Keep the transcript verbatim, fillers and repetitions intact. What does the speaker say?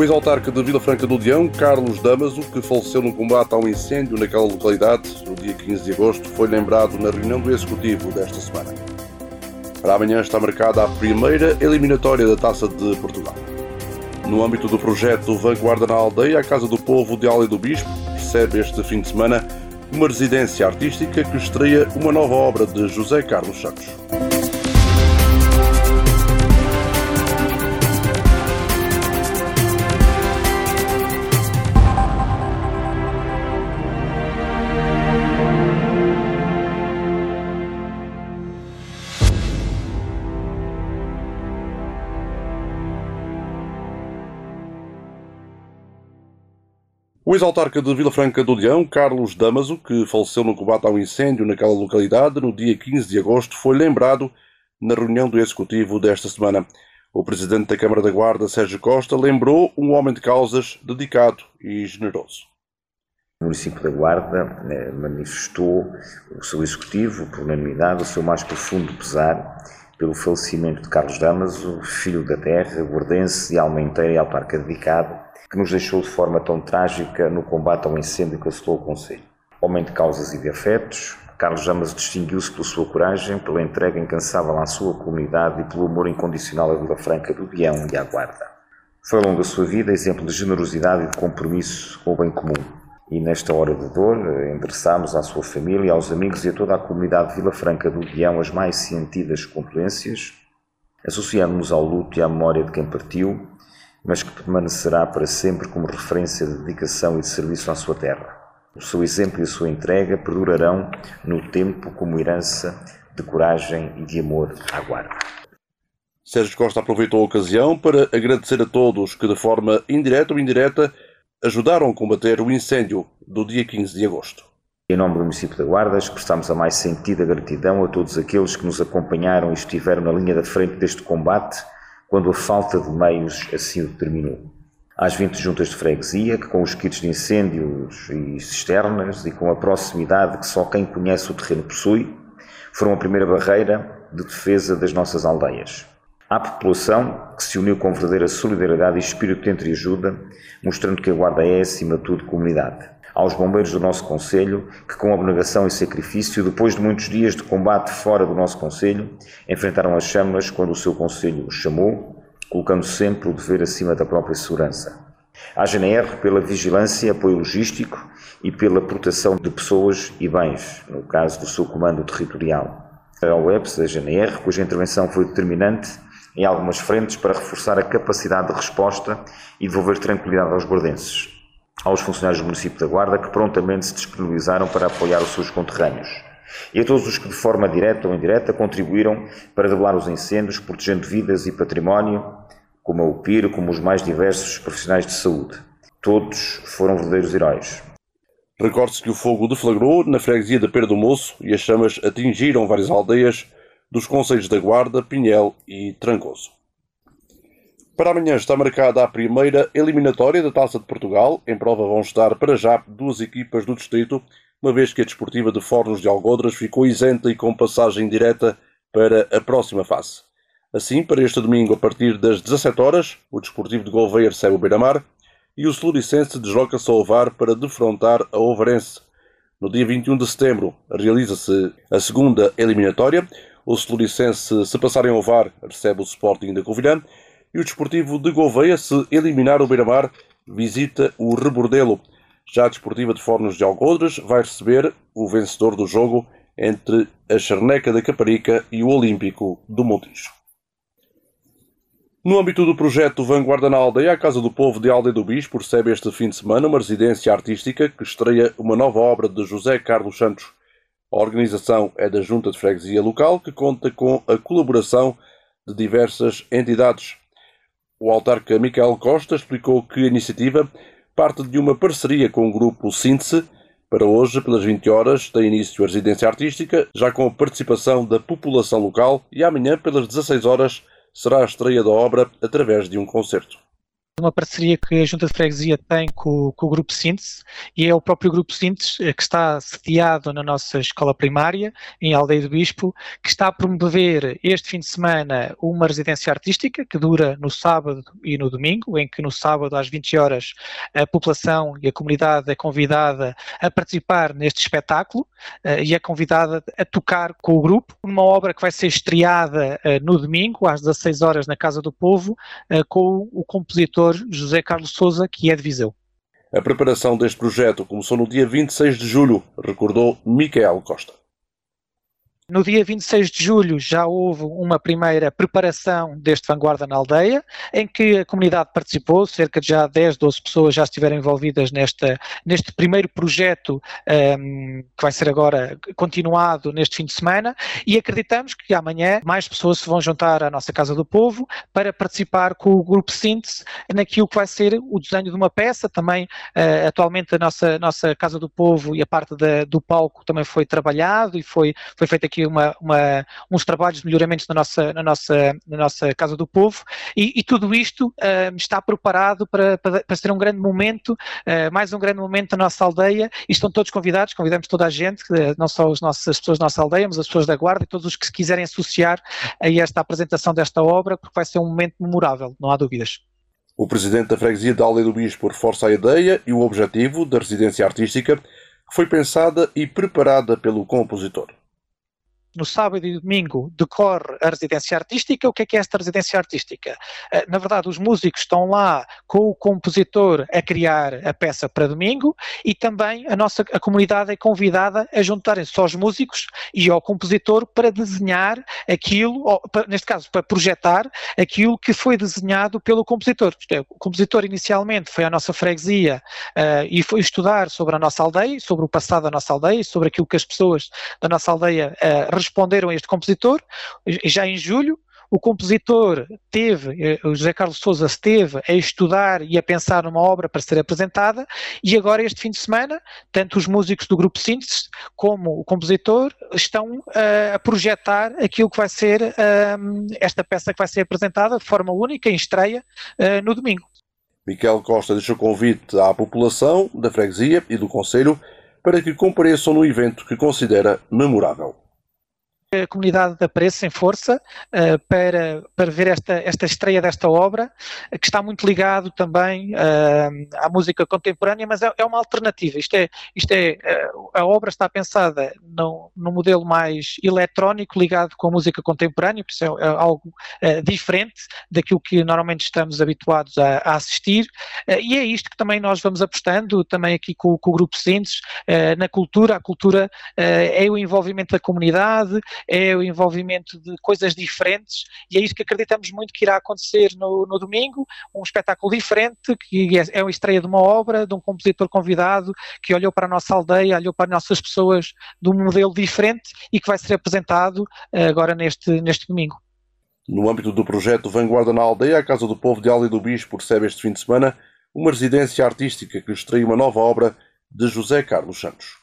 O ex-autarca de Vila Franca do Deão, Carlos Damaso, que faleceu no combate ao incêndio naquela localidade no dia quinze de agosto, foi lembrado na reunião do Executivo desta semana. Para amanhã está marcada a primeira eliminatória da Taça de Portugal. No âmbito do projeto Vanguarda na Aldeia, a Casa do Povo de Além do Bispo recebe este fim de semana uma residência artística que estreia uma nova obra de José Carlos Santos. O ex-autarca de Vila Franca do Deão, Carlos Damaso, que faleceu no combate ao incêndio naquela localidade no dia quinze de agosto, foi lembrado na reunião do Executivo desta semana. O presidente da Câmara da Guarda, Sérgio Costa, lembrou um homem de causas dedicado e generoso. O município da Guarda eh, manifestou o seu Executivo, por unanimidade, o seu mais profundo pesar pelo falecimento de Carlos Damaso, filho da terra, guardense e alma inteira e autarca dedicado, que nos deixou de forma tão trágica no combate ao incêndio que assolou o concelho. Homem de causas e de afetos, Carlos Damaso distinguiu-se pela sua coragem, pela entrega incansável à sua comunidade e pelo amor incondicional à Vila Franca do Deão e à Guarda. Foi ao longo da sua vida exemplo de generosidade e de compromisso com o bem comum. E nesta hora de dor, endereçámos à sua família, aos amigos e a toda a comunidade de Vila Franca do Deão as mais sentidas condolências, associando-nos ao luto e à memória de quem partiu, mas que permanecerá para sempre como referência de dedicação e de serviço à sua terra. O seu exemplo e a sua entrega perdurarão no tempo como herança de coragem e de amor à Guarda. Sérgio Costa aproveitou a ocasião para agradecer a todos que, de forma indireta ou indireta, ajudaram a combater o incêndio do dia quinze de agosto. Em nome do município da Guarda, expressamos a mais sentida gratidão a todos aqueles que nos acompanharam e estiveram na linha da frente deste combate, quando a falta de meios assim o determinou. Às vinte juntas de freguesia, que com os kits de incêndios e cisternas e com a proximidade que só quem conhece o terreno possui, foram a primeira barreira de defesa das nossas aldeias. À população, que se uniu com verdadeira solidariedade e espírito de entreajuda, mostrando que a Guarda é, acima de tudo, comunidade. Aos bombeiros do nosso concelho, que com abnegação e sacrifício, depois de muitos dias de combate fora do nosso concelho, enfrentaram as chamas quando o seu concelho os chamou, colocando sempre o dever acima da própria segurança. À G N R pela vigilância e apoio logístico e pela proteção de pessoas e bens, no caso do seu comando territorial. Ao E P S da G N R, cuja intervenção foi determinante em algumas frentes para reforçar a capacidade de resposta e devolver tranquilidade aos guardenses. Aos funcionários do município da Guarda, que prontamente se disponibilizaram para apoiar os seus conterrâneos. E a todos os que de forma direta ou indireta contribuíram para debelar os incêndios, protegendo vidas e património, como a U P I R, como os mais diversos profissionais de saúde. Todos foram verdadeiros heróis. Recorde-se que o fogo deflagrou na freguesia de Pera do Moço e as chamas atingiram várias aldeias dos concelhos da Guarda, Pinhel e Trancoso. Para amanhã está marcada a primeira eliminatória da Taça de Portugal. Em prova vão estar para já duas equipas do distrito, uma vez que a Desportiva de Fornos de Algodres ficou isenta e com passagem direta para a próxima fase. Assim, para este domingo, a partir das dezassete horas, o Desportivo de Gouveia recebe o Beira-Mar e o Celuricense desloca-se ao Ovar para defrontar a Ovarense. No dia vinte e um de setembro realiza-se a segunda eliminatória. O Celuricense, se passarem ao Ovar, recebe o Sporting da Covilhã. E o Desportivo de Gouveia, se eliminar o Beira-Mar, visita o Rebordelo. Já a Desportiva de Fornos de Algodres vai receber o vencedor do jogo entre a Charneca da Caparica e o Olímpico do Montijo. No âmbito do projeto Vanguarda na Aldeia, a Casa do Povo de Além do Bispo recebe este fim de semana uma residência artística que estreia uma nova obra de José Carlos Santos. A organização é da Junta de Freguesia Local, que conta com a colaboração de diversas entidades. O autarca Miquel Costa explicou que a iniciativa parte de uma parceria com o grupo Síntese. Para hoje, pelas vinte horas, tem início a residência artística, já com a participação da população local, e amanhã, pelas dezasseis horas, será a estreia da obra através de um concerto. Uma parceria que a Junta de Freguesia tem com, com o Grupo Síntese, e é o próprio Grupo Síntese que está sediado na nossa escola primária, em Aldeia do Bispo, que está a promover este fim de semana uma residência artística que dura no sábado e no domingo, em que no sábado às vinte horas a população e a comunidade é convidada a participar neste espetáculo uh, e é convidada a tocar com o grupo, numa obra que vai ser estreada uh, no domingo às dezasseis horas na Casa do Povo, uh, com o compositor José Carlos Sousa, que é de Viseu. A preparação deste projeto começou no dia vinte e seis de julho, recordou Miquel Costa. No dia vinte e seis de julho já houve uma primeira preparação deste Vanguarda na Aldeia, em que a comunidade participou, cerca de já dez, doze pessoas já estiveram envolvidas nesta, neste primeiro projeto um, que vai ser agora continuado neste fim de semana, e acreditamos que amanhã mais pessoas se vão juntar à nossa Casa do Povo para participar com o Grupo Síntese naquilo que vai ser o desenho de uma peça. Também uh, atualmente a nossa, nossa Casa do Povo e a parte da, do palco também foi trabalhado e foi, foi feita aqui Uma, uma, uns trabalhos de melhoramentos na nossa, na nossa, na nossa Casa do Povo, e, e tudo isto uh, está preparado para, para, para ser um grande momento, uh, mais um grande momento na nossa aldeia, e estão todos convidados, convidamos toda a gente, uh, não só os nossos, as pessoas da nossa aldeia, mas as pessoas da Guarda e todos os que se quiserem associar a esta apresentação desta obra, porque vai ser um momento memorável, não há dúvidas. O presidente da freguesia de Aldeia do Bispo reforça a ideia e o objetivo da residência artística, que foi pensada e preparada pelo compositor. No sábado e domingo decorre a residência artística. O que é que é esta residência artística? Na verdade, os músicos estão lá com o compositor a criar a peça para domingo, e também a nossa a comunidade é convidada a juntarem-se aos músicos e ao compositor para desenhar aquilo, ou, para, neste caso, para projetar aquilo que foi desenhado pelo compositor. Isto é, o compositor inicialmente foi à nossa freguesia uh, e foi estudar sobre a nossa aldeia, sobre o passado da nossa aldeia, sobre aquilo que as pessoas da nossa aldeia uh, responderam a este compositor. Já em julho, o compositor teve, o José Carlos Sousa esteve a estudar e a pensar numa obra para ser apresentada, e agora este fim de semana, tanto os músicos do Grupo Síntese como o compositor estão uh, a projetar aquilo que vai ser uh, esta peça que vai ser apresentada de forma única, em estreia, uh, no domingo. Miquel Costa deixou convite à população da freguesia e do concelho para que compareçam no evento que considera memorável. A comunidade apareça em força uh, para, para ver esta, esta estreia desta obra, uh, que está muito ligado também uh, à música contemporânea, mas é, é uma alternativa. Isto é, isto é, uh, a obra está pensada no, no modelo mais eletrónico ligado com a música contemporânea, por isso é, é algo uh, diferente daquilo que normalmente estamos habituados a, a assistir, uh, e é isto que também nós vamos apostando, também aqui com, com o Grupo Síntese, uh, na cultura. A cultura uh, é o envolvimento da comunidade, é o envolvimento de coisas diferentes, e é isso que acreditamos muito que irá acontecer no, no domingo, um espetáculo diferente, que é, é a estreia de uma obra, de um compositor convidado, que olhou para a nossa aldeia, olhou para as nossas pessoas de um modelo diferente, e que vai ser apresentado agora neste, neste domingo. No âmbito do projeto Vanguarda na Aldeia, a Casa do Povo de Aldeia do Bispo recebe este fim de semana uma residência artística que estreia uma nova obra de José Carlos Santos.